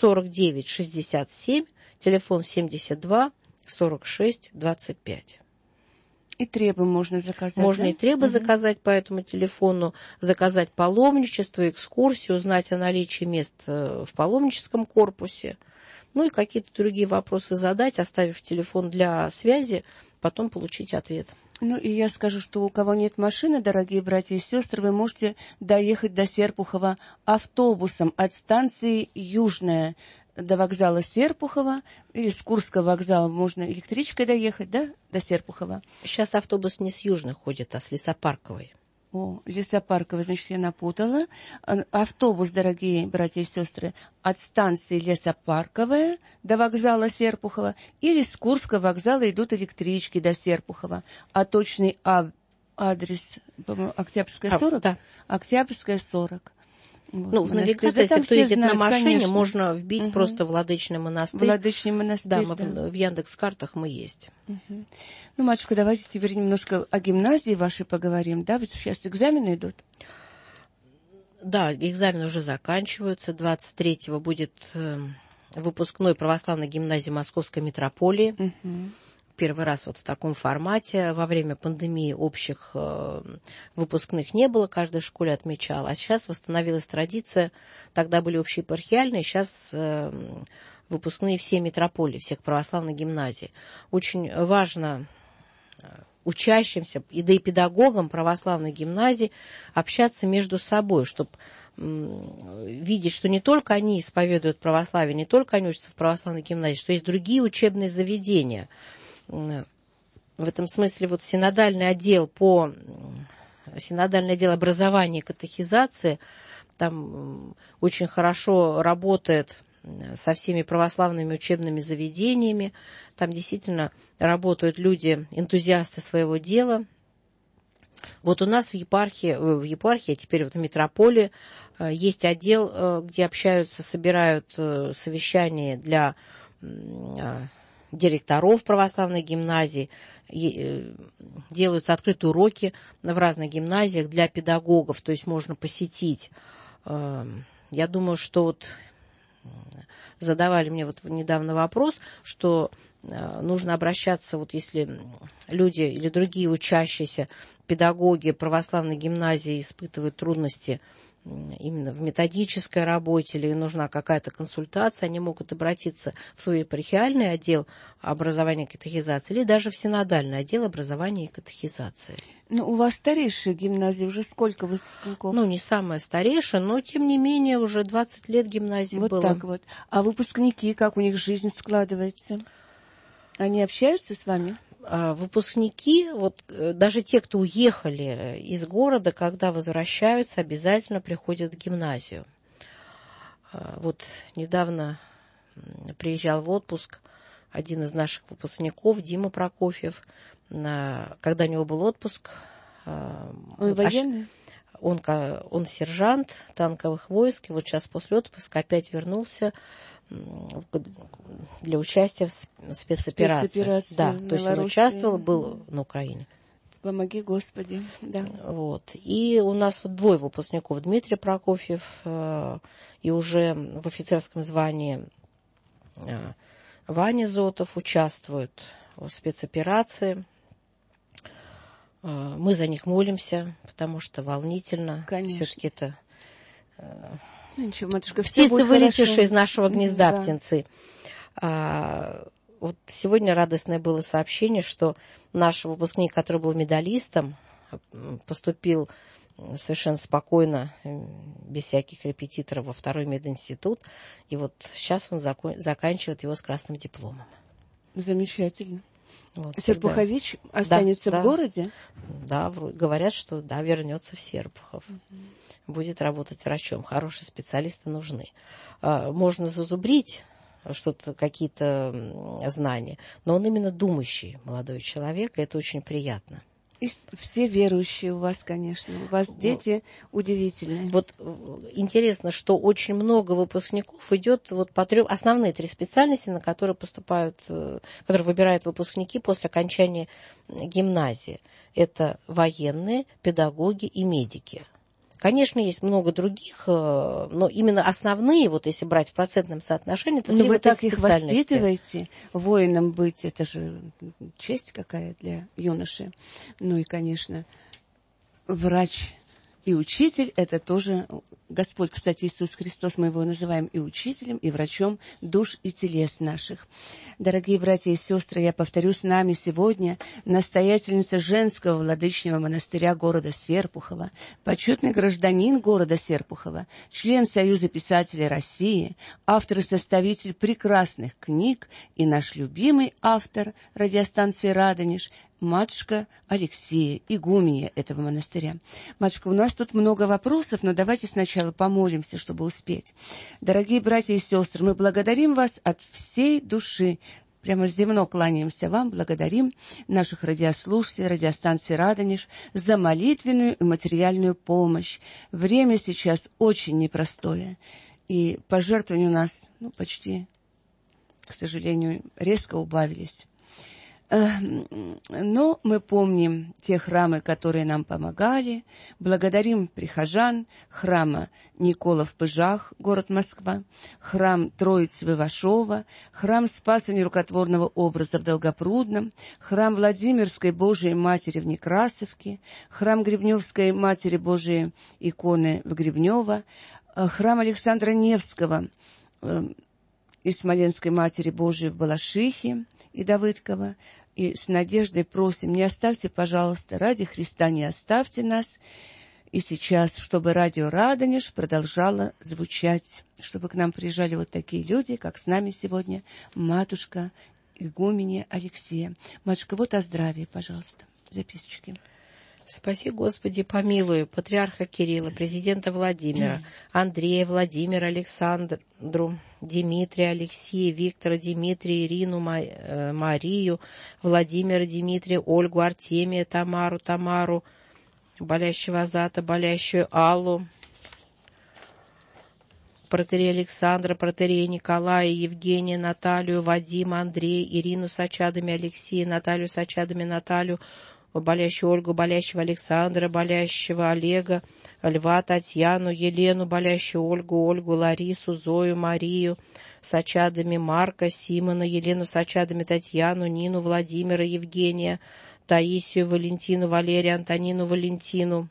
4967, телефон 72 46 25. И требы можно заказать, можно, да? И требы заказать по этому телефону, заказать паломничество, экскурсию, узнать о наличии мест в паломническом корпусе. Ну и какие-то другие вопросы задать, оставив телефон для связи, потом получить ответ. Ну и я скажу, что у кого нет машины, дорогие братья и сестры, вы можете доехать до Серпухова автобусом от станции Южная до вокзала Серпухова, или с Курского вокзала можно электричкой доехать, да, до Серпухова. Сейчас автобус не с Южной ходит, а с Лесопарковой. О, Лесопарковой, значит, я напутала. Автобус, дорогие братья и сестры, от станции Лесопарковая до вокзала Серпухова, или с Курского вокзала идут электрички до Серпухова. А точный адрес, по-моему, Октябрьская 40? Да. Октябрьская 40. Вот, ну, в навигаторе, если кто едет на машине, конечно, можно вбить просто Владычный монастырь. Владычный монастырь, да. В Яндекс.Картах мы есть. Ну, матушка, давайте теперь немножко о гимназии вашей поговорим, да? Ведь сейчас экзамены идут. Да, экзамены уже заканчиваются. 23-го будет выпускной православной гимназии Московской митрополии. Первый раз вот в таком формате. Во время пандемии общих выпускных не было, каждая в школе отмечала. А сейчас восстановилась традиция. Тогда были общеепархиальные, сейчас выпускные все митрополии, всех православных гимназий. Очень важно учащимся, и да и педагогам православной гимназии общаться между собой, чтобы видеть, что не только они исповедуют православие, не только они учатся в православной гимназии, что есть другие учебные заведения. В этом смысле вот синодальный отдел образования и катехизации там очень хорошо работает со всеми православными учебными заведениями. Там действительно работают люди, энтузиасты своего дела. Вот у нас в епархии, а теперь вот в митрополии, есть отдел, где общаются, собирают совещания для директоров православной гимназии, делаются открытые уроки в разных гимназиях для педагогов, то есть можно посетить. Я думаю, что вот задавали мне вот недавно вопрос, что нужно обращаться, вот если люди или другие учащиеся педагоги православной гимназии испытывают трудности именно в методической работе или нужна какая-то консультация, они могут обратиться в свой епархиальный отдел образования и катехизации или даже в синодальный отдел образования и катехизации. Ну, у вас старейшая гимназия, уже сколько выпускников? Ну, не самая старейшая, но, тем не менее, уже 20 лет гимназии вот было. Вот так вот. А выпускники, как у них жизнь складывается? Они общаются с вами? Выпускники, вот даже те, кто уехали из города, когда возвращаются, обязательно приходят в гимназию. Вот недавно приезжал в отпуск один из наших выпускников, Дима Прокофьев. Когда у него был отпуск... Он военный? Он сержант танковых войск, и вот сейчас после отпуска опять вернулся для участия в спецоперации. Да, то есть он участвовал, был на Украине. Помоги, Господи, да. Вот. И у нас вот двое выпускников: Дмитрий Прокофьев и уже в офицерском звании Ваня Зотов участвуют в спецоперации. Мы за них молимся, потому что волнительно. Конечно. Все-таки это ничего, матушка, птицы, вылетевшие из нашего гнезда, да. Птенцы. Вот сегодня радостное было сообщение, что наш выпускник, который был медалистом, поступил совершенно спокойно, без всяких репетиторов, во второй мединститут. И вот сейчас он заканчивает его с красным дипломом. Замечательно. Вот, Серпухович останется в городе? Да, говорят, что да, вернется в Серпухов. Будет работать врачом. Хорошие специалисты нужны. Можно зазубрить что-то, какие-то знания, но он именно думающий молодой человек, и это очень приятно. И все верующие у вас, конечно. У вас дети удивительные. Вот интересно, что очень много выпускников идет вот по основные 3 специальности, на которые поступают, которые выбирают выпускники после окончания гимназии. Это военные, педагоги и медики. Конечно, есть много других, но именно основные, вот если брать в процентном соотношении, то 3 вы так их специальности. Воспитываете, воином быть, это же честь какая для юноши. Ну и, конечно, врач и учитель, это тоже Господь, кстати, Иисус Христос, мы его называем и учителем, и врачом душ и телес наших. Дорогие братья и сестры, я повторю, с нами сегодня настоятельница женского владычного монастыря города Серпухова, почетный гражданин города Серпухова, член Союза писателей России, автор и составитель прекрасных книг и наш любимый автор радиостанции «Радонеж», матушка Алексея, игумения этого монастыря. Матушка, у нас тут много вопросов, но давайте сначала помолимся, чтобы успеть. Дорогие братья и сестры, мы благодарим вас от всей души, прямо земно кланяемся вам, благодарим наших радиослушателей, радиостанции «Радонеж» за молитвенную и материальную помощь. Время сейчас очень непростое, и пожертвования у нас почти, к сожалению, резко убавились. Но мы помним те храмы, которые нам помогали, благодарим прихожан храма Никола в Пыжах, город Москва, храм Троицы в Ивашово, храм Спаса Нерукотворного образа в Долгопрудном, храм Владимирской Божией Матери в Некрасовке, храм Гребневской Матери Божией иконы в Гребнево, храм Александра Невского и Смоленской Матери Божией в Балашихе и Давыдково. И с надеждой просим, не оставьте, пожалуйста, ради Христа не оставьте нас. И сейчас, чтобы радио «Радонеж» продолжало звучать, чтобы к нам приезжали вот такие люди, как с нами сегодня матушка игуменья Алексея. Матушка, вот о здравии, пожалуйста, записочки. Спаси, Господи, помилуй патриарха Кирилла, президента Владимира, Андрея, Владимира, Александру, Дмитрия, Алексея, Виктора, Дмитрия, Ирину, Марию, Владимира, Дмитрия, Ольгу, Артемия, Тамару, болящего Азата, болящую Аллу, протоиерея Александра, протоиерея Николая, Евгения, Наталью, Вадима, Андрея, Ирину с очадами Алексея, Наталью с очадами Наталью, болящую Ольгу, болящего Александра, болящего Олега, Льва, Татьяну, Елену, болящую Ольгу, Ларису, Зою, Марию, с очадами Марка, Симона, Елену с очадами Татьяну, Нину, Владимира, Евгения, Таисию, Валентину, Валерия, Антонину, Валентину,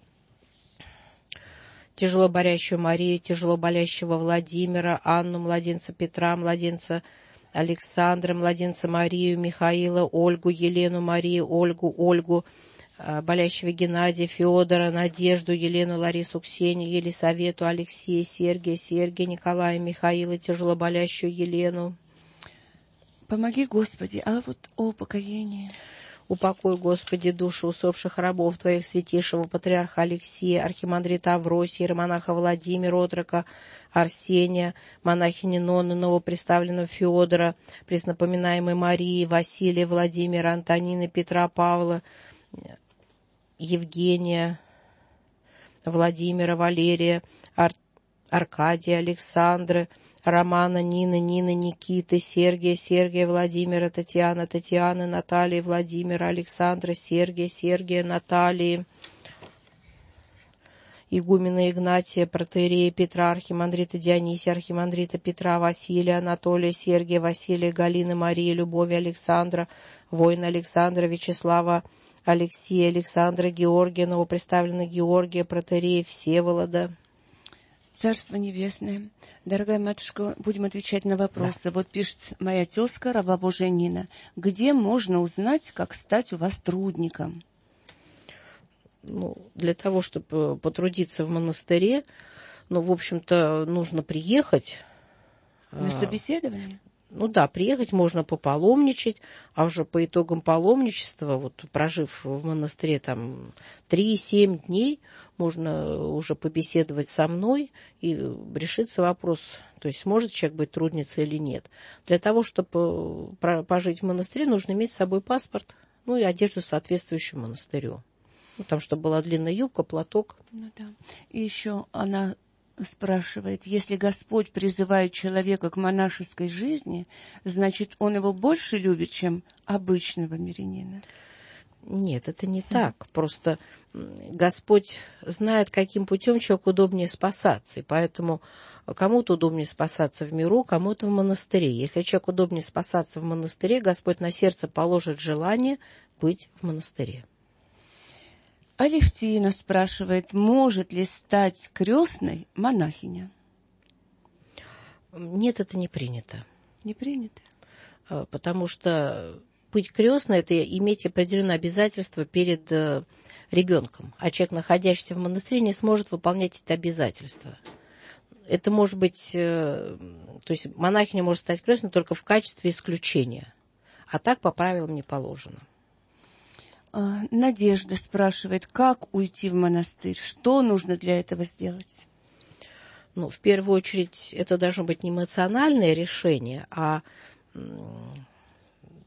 тяжело борящую Марию, тяжело болящего Владимира, Анну, младенца Петра, младенца Александра, младенца Марию, Михаила, Ольгу, Елену, Марию, Ольгу, болящего Геннадия, Федора, Надежду, Елену, Ларису, Ксению, Елисавету, Алексея, Сергия, Николая, Михаила, тяжело болящую Елену. Помоги, Господи, а вот о покаянии. Упокой, Господи, души усопших рабов Твоих, святейшего патриарха Алексея, архимандрита Авросия, иеромонаха Владимира, отрока Арсения, монахини Нонны, новоприставленного Феодора, преснопоминаемой Марии, Василия, Владимира, Антонины, Петра, Павла, Евгения, Владимира, Валерия, Аркадия, Александры, Романа, Нины, Никиты, Сергия, Владимира, Татьяны, Натальи, Владимира, Александра, Сергия, Натальи, игумена Игнатия, протоиерея Петра, архимандрита Дионисия, архимандрита Петра, Василия, Анатолия, Сергия, Василия, Галины, Марии, Любови, Александра, воина Александра, Вячеслава, Алексея, Александра, Георгия, новоприставленного Георгия, протоиерея Всеволода. Царство Небесное. Дорогая матушка, будем отвечать на вопросы. Да. Вот пишет моя тезка, раба Божия Нина. Где можно узнать, как стать у вас трудником? Для того, чтобы потрудиться в монастыре, в общем-то, нужно приехать. На собеседование? Приехать можно попаломничать, а уже по итогам паломничества, прожив в монастыре 3-7 дней, можно уже побеседовать со мной и решится вопрос, то есть сможет человек быть трудницей или нет. Для того, чтобы пожить в монастыре, нужно иметь с собой паспорт, и одежду, соответствующую монастырю. Там, чтобы была длинная юбка, платок. Да. И еще она спрашивает, если Господь призывает человека к монашеской жизни, значит, Он его больше любит, чем обычного мирянина? Нет, это не так. Просто Господь знает, каким путем человеку удобнее спасаться. И поэтому кому-то удобнее спасаться в миру, кому-то в монастыре. Если человеку удобнее спасаться в монастыре, Господь на сердце положит желание быть в монастыре. Алевтина спрашивает, может ли стать крестной монахиня? Нет, это не принято. Не принято? Потому что быть крестной – это иметь определенные обязательства перед ребенком. А человек, находящийся в монастыре, не сможет выполнять эти обязательства. Это может быть… То есть монахиня может стать крестной только в качестве исключения. А так по правилам не положено. Надежда спрашивает, как уйти в монастырь? Что нужно для этого сделать? В первую очередь, это должно быть не эмоциональное решение, а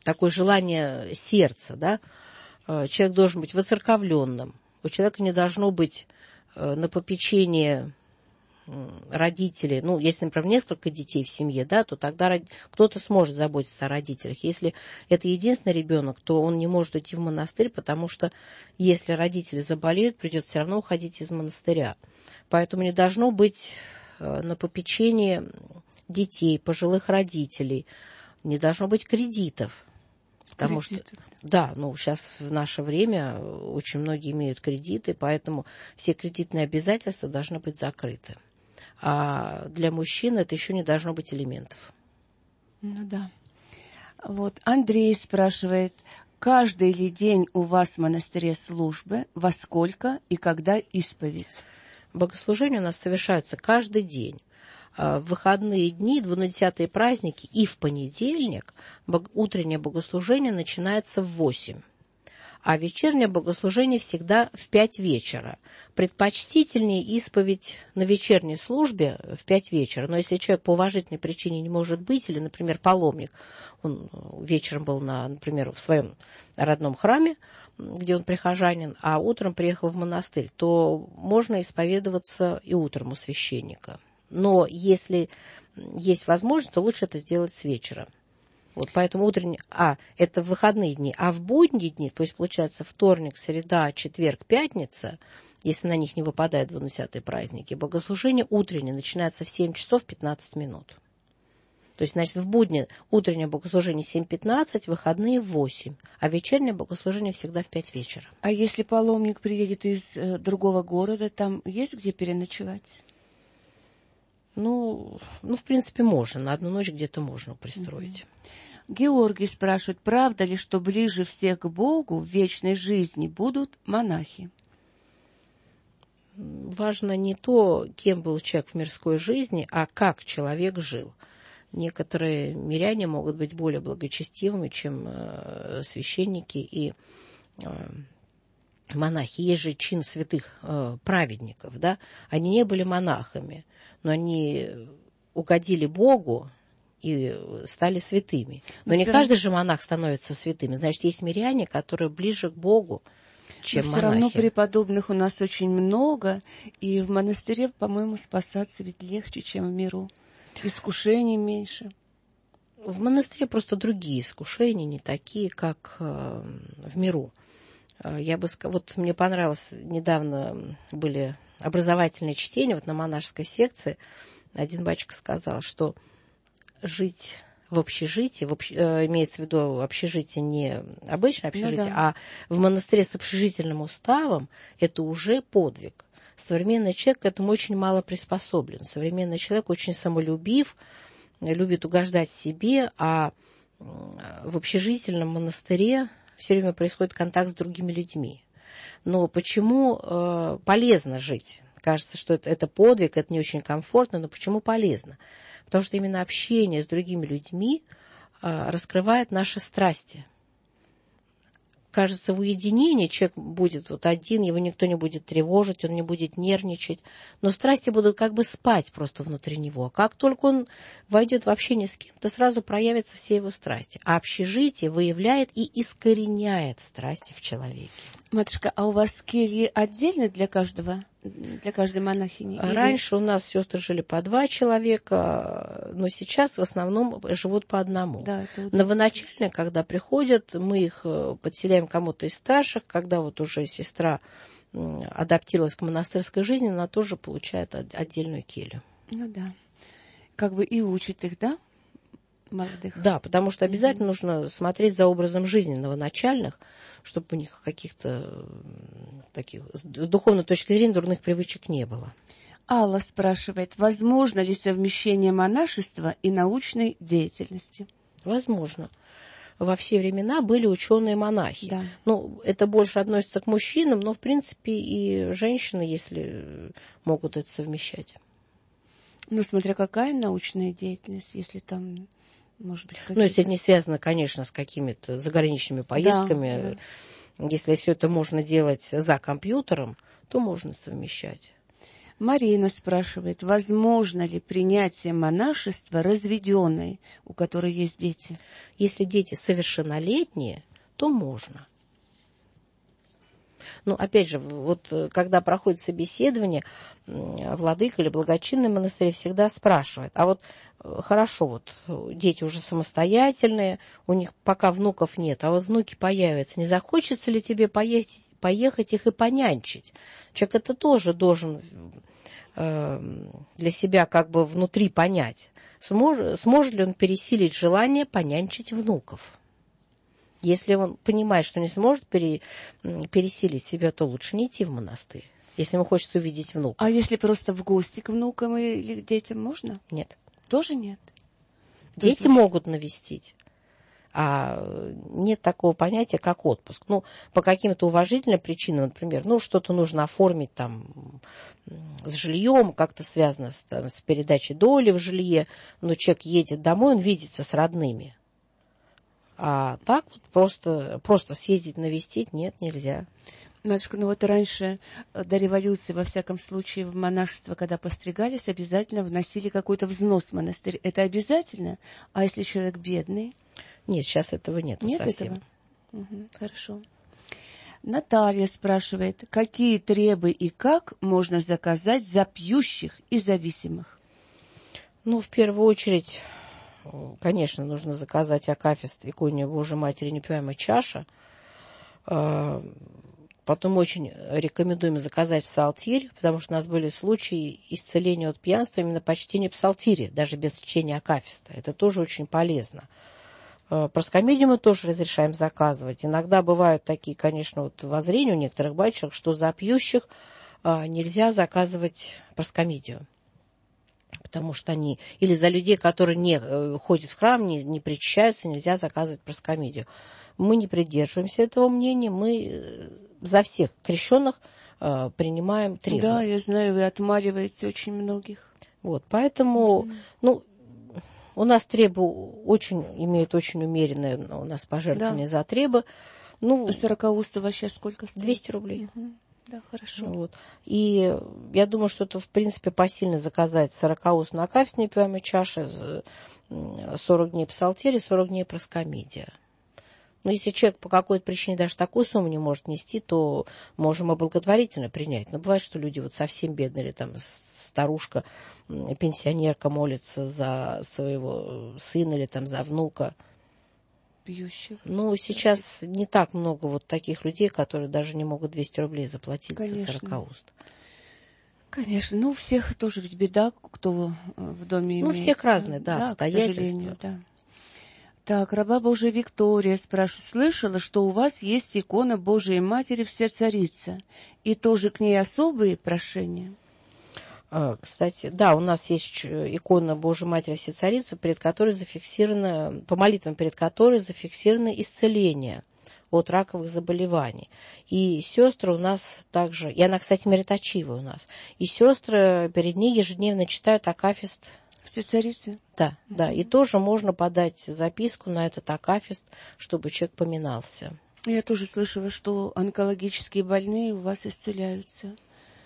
такое желание сердца, да. Человек должен быть воцерковленным. У человека не должно быть на попечении родителей, ну, если, например, несколько детей в семье, да, то тогда кто-то сможет заботиться о родителях. Если это единственный ребенок, то он не может уйти в монастырь, потому что если родители заболеют, придется все равно уходить из монастыря. Поэтому не должно быть на попечении детей, пожилых родителей, не должно быть кредитов. Потому что, да, ну, сейчас в наше время очень многие имеют кредиты, поэтому все кредитные обязательства должны быть закрыты. А для мужчин это еще не должно быть элементов. Ну да. Вот Андрей спрашивает, каждый ли день у вас в монастыре службы, во сколько и когда исповедь? Богослужения у нас совершаются каждый день. В выходные дни, 12-е праздники и в понедельник утреннее богослужение начинается в 8. А вечернее богослужение всегда в 5 вечера. Предпочтительнее исповедь на вечерней службе в 5 вечера. Но если человек по уважительной причине не может быть, или, например, паломник, он вечером был, например, в своем родном храме, где он прихожанин, а утром приехал в монастырь, то можно исповедоваться и утром у священника. Но если есть возможность, то лучше это сделать с вечера. Вот, поэтому утренний, это в выходные дни, а в будние дни, то есть получается вторник, среда, четверг, пятница, если на них не выпадают 12-е праздники, богослужение утреннее начинается в 7 часов 15 минут. То есть, значит, в будни утреннее богослужение 7:15, выходные в 8, а вечернее богослужение всегда в 5 вечера. А если паломник приедет из другого города, там есть где переночевать? Ну, в принципе, можно. На одну ночь где-то можно пристроить. Георгий спрашивает, правда ли, что ближе всех к Богу в вечной жизни будут монахи? Важно не то, кем был человек в мирской жизни, а как человек жил. Некоторые миряне могут быть более благочестивыми, чем священники и монахи. Есть же чин святых праведников, да? Они не были монахами, но они угодили Богу и стали святыми. Но не каждый же монах становится святым. Значит, есть миряне, которые ближе к Богу, чем монахи. Все равно преподобных у нас очень много, и в монастыре, по-моему, спасаться ведь легче, чем в миру. Искушений меньше. В монастыре просто другие искушения, не такие, как в миру. Я бы сказала, вот мне понравилось, недавно были образовательные чтения, вот на монашеской секции один батюшка сказал, что жить в общежитии, имеется в виду общежитие не обычное общежитие, а в монастыре с общежительным уставом, это уже подвиг. Современный человек к этому очень мало приспособлен. Современный человек очень самолюбив, любит угождать себе, а в общежительном монастыре все время происходит контакт с другими людьми. Но почему полезно жить? Кажется, что это подвиг, это не очень комфортно, но почему полезно? Потому что именно общение с другими людьми раскрывает наши страсти. Кажется, в уединении человек будет вот один, его никто не будет тревожить, он не будет нервничать, но страсти будут как бы спать просто внутри него. Как только он войдет в общение с кем-то, сразу проявятся все его страсти. А общежитие выявляет и искореняет страсти в человеке. Матушка, а у вас кельи отдельно для каждой монахини? Раньше у нас сестры жили по 2 человека, но сейчас в основном живут по 1. Да, Новоначальные, когда приходят, мы их подселяем кому-то из старших, когда вот уже сестра адаптировалась к монастырской жизни, она тоже получает отдельную келью. Ну да. Как бы и учит их, да? Молодых. Да, потому что обязательно нужно смотреть за образом жизни новоначальных, чтобы у них каких-то таких с духовной точки зрения дурных привычек не было. Алла спрашивает, возможно ли совмещение монашества и научной деятельности? Возможно. Во все времена были ученые-монахи. Да. Ну, это больше относится к мужчинам, но, в принципе, и женщины, если могут это совмещать. Ну, смотря какая научная деятельность, если там, может быть, ну, если это не связано, конечно, с какими-то заграничными поездками, да. Если все это можно делать за компьютером, то можно совмещать. Марина спрашивает, возможно ли принятие монашества разведенной, у которой есть дети? Если дети совершеннолетние, то можно. Ну, опять же, вот когда проходит собеседование, владыка или благочинный монастырь всегда спрашивает, а вот хорошо, вот дети уже самостоятельные, у них пока внуков нет, а вот внуки появятся, не захочется ли тебе поехать их и понянчить? Человек это тоже должен для себя как бы внутри понять, сможет ли он пересилить желание понянчить внуков. Если он понимает, что не сможет пересилить себя, то лучше не идти в монастырь, если ему хочется увидеть внуков. А если просто в гости к внукам или к детям можно? Нет. Тоже нет? Дети могут навестить, а нет такого понятия, как отпуск. Ну, по каким-то уважительным причинам, например, ну, что-то нужно оформить там с жильем, как-то связано с передачей доли в жилье, но человек едет домой, он видится с родными. А так вот просто съездить навестить нет, нельзя. Матушка, ну вот раньше, до революции, во всяком случае, в монашество, когда постригались, обязательно вносили какой-то взнос в монастырь. Это обязательно? А если человек бедный? Нет, сейчас этого нету совсем. Этого? Угу, хорошо. Наталья спрашивает, какие требы и как можно заказать за пьющих и зависимых? Ну, в первую очередь, конечно, нужно заказать акафист иконе Божией Матери Непиваемая чаша. Потом очень рекомендуем заказать псалтирь, потому что у нас были случаи исцеления от пьянства именно по чтению псалтири, даже без чтения акафиста. Это тоже очень полезно. Проскомедию мы тоже разрешаем заказывать. Иногда бывают такие, конечно, вот воззрения у некоторых батюшек, что за пьющих нельзя заказывать проскомедию. Потому что они, или за людей, которые не ходят в храм, не причащаются, нельзя заказывать проскомедию. Мы не придерживаемся этого мнения, мы за всех крещенных принимаем требы. Да, я знаю, вы отмаливаете очень многих. Вот, поэтому, у нас требы имеют очень умеренное, у нас пожертвование за требы. А 40-уст у вас сейчас сколько стоит? 200 рублей. Угу. Да, хорошо. Вот. И я думаю, что это, в принципе, посильно заказать 40-уст на акафист Непиваемой чаши, 40 дней псалтири, 40 дней проскомедия. Но если человек по какой-то причине даже такую сумму не может нести, то можем и благотворительно принять. Но бывает, что люди вот совсем бедные, или там старушка, пенсионерка молится за своего сына или там за внука. Пьющих. Ну, сейчас не так много вот таких людей, которые даже не могут 200 рублей заплатить за 40 уст. Конечно. Ну, у всех тоже ведь беда, кто в доме имеет. Ну, у всех разные, да, обстоятельства. К сожалению, да. Так, раба Божия Виктория спрашивает. Слышала, что у вас есть икона Божией Матери Вся-Царица, и тоже к ней особые прошения? Кстати, да, у нас есть икона Божией Матери Всецарицы, перед которой зафиксировано, по молитвам перед которой зафиксировано исцеление от раковых заболеваний. И сестры у нас также, и она, кстати, мироточивая у нас, и сестры перед ней ежедневно читают акафист Всецарицы? Да, да, и тоже можно подать записку на этот акафист, чтобы человек поминался. Я тоже слышала, что онкологические больные у вас исцеляются.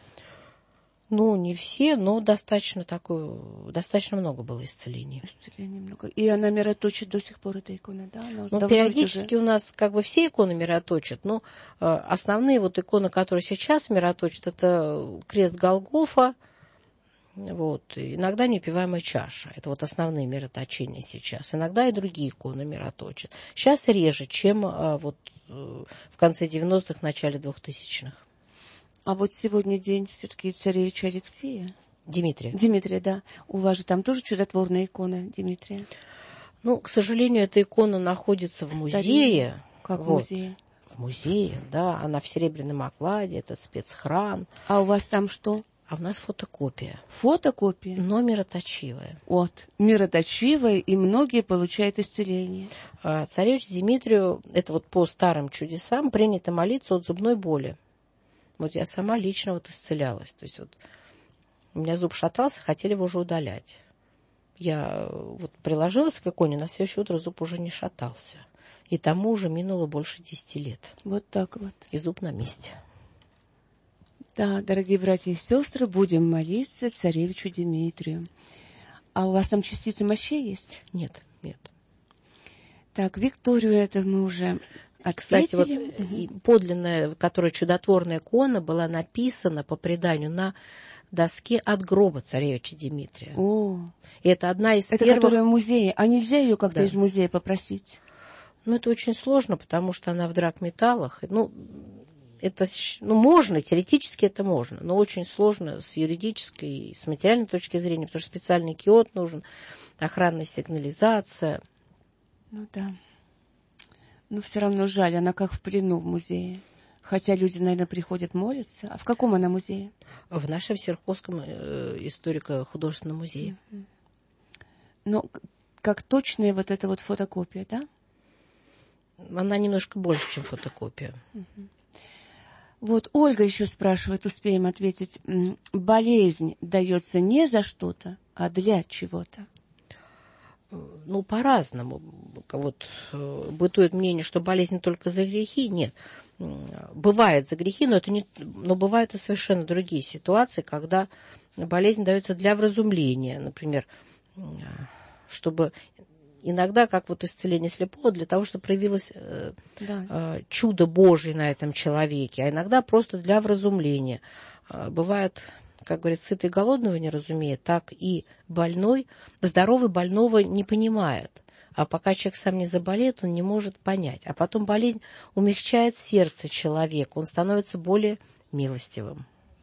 Ну, не все, но достаточно много было исцелений. Исцелений много. И она мироточит до сих пор, эта икона, да? Ну, периодически у нас как бы все иконы мироточат, но основные вот иконы, которые сейчас мироточат, это крест Голгофа, вот, иногда Непиваемая чаша. Это вот основные мироточения сейчас. Иногда и другие иконы мироточат. Сейчас реже, чем вот в конце 90-х, начале 2000-х. А вот сегодня день все-таки царевича Алексея. Дмитрия, да. У вас же там тоже чудотворная икона Дмитрия. Ну, к сожалению, эта икона находится в музее. Как в музее? В музее, да. Она в серебряном окладе, это спецхран. А у вас там что? А у нас фотокопия. Фотокопия? Но мироточивая. Вот, мироточивая, и многие получают исцеление. Царевич Дмитрию, это вот по старым чудесам, принято молиться от зубной боли. Вот я сама лично вот исцелялась. То есть вот у меня зуб шатался, хотели его уже удалять. Я вот приложилась к иконе, на следующее утро зуб уже не шатался. И тому уже минуло больше 10 лет. Вот так вот. И зуб на месте. Да, дорогие братья и сестры, будем молиться царевичу Дмитрию. А у вас там частицы мощей есть? Нет, нет. Так, Викторию это мы уже ответили. Кстати, вот подлинная, которая чудотворная икона, была написана по преданию на доске от гроба царевича Дмитрия. О, и это одна из это первых... которая в музее. А нельзя ее как-то из музея попросить? Ну, это очень сложно, потому что она в драгметаллах. Ну, это, можно, теоретически это можно, но очень сложно с юридической и с материальной точки зрения, потому что специальный киот нужен, охранная сигнализация. Ну да. Но все равно жаль, она как в плену в музее. Хотя люди, наверное, приходят молиться. А в каком она музее? В нашем Серховском историко-художественном музее. Ну, как точная вот эта вот фотокопия, да? Она немножко больше, чем фотокопия. Вот Ольга еще спрашивает, успеем ответить. Болезнь дается не за что-то, а для чего-то? Ну, по-разному. Вот бытует мнение, что болезнь только за грехи. Нет. Бывает за грехи, но бывают и совершенно другие ситуации, когда болезнь дается для вразумления. Например, чтобы иногда, как вот исцеление слепого, для того, чтобы проявилось чудо Божие на этом человеке, а иногда просто для вразумления. Бывает, как говорят, сытый голодного не разумеет, так и здоровый больного не понимает. А пока человек сам не заболеет, он не может понять. А потом болезнь умягчает сердце человека, он становится более милостивым.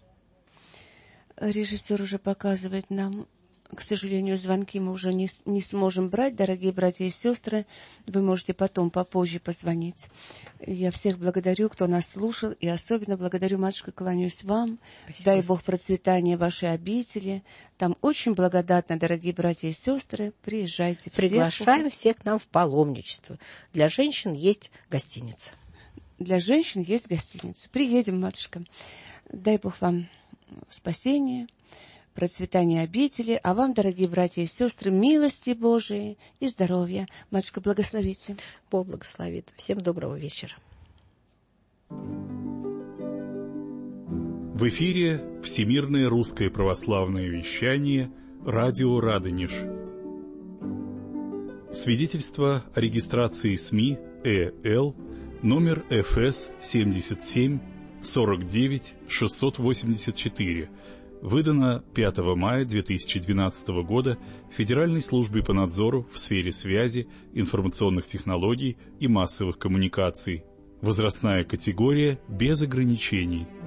Режиссер уже показывает нам, к сожалению, звонки мы уже не сможем брать. Дорогие братья и сестры, вы можете потом, попозже позвонить. Я всех благодарю, кто нас слушал, и особенно благодарю, матушка, кланяюсь вам. Спасибо. Дай Бог процветания вашей обители. Там очень благодатно, дорогие братья и сестры. Приезжайте. Приглашаем всех к нам в паломничество. Для женщин есть гостиница. Для женщин есть гостиница. Приедем, матушка. Дай Бог вам спасения, процветания обители, а вам, дорогие братья и сестры, милости Божией и здоровья. Матушка, благословите. Бог благословит. Всем доброго вечера. В эфире Всемирное русское православное вещание «Радио Радонеж». Свидетельство о регистрации СМИ ЭЛ номер ФС 77 49 684, выдано 5 мая 2012 года Федеральной службой по надзору в сфере связи, информационных технологий и массовых коммуникаций. Возрастная категория без ограничений.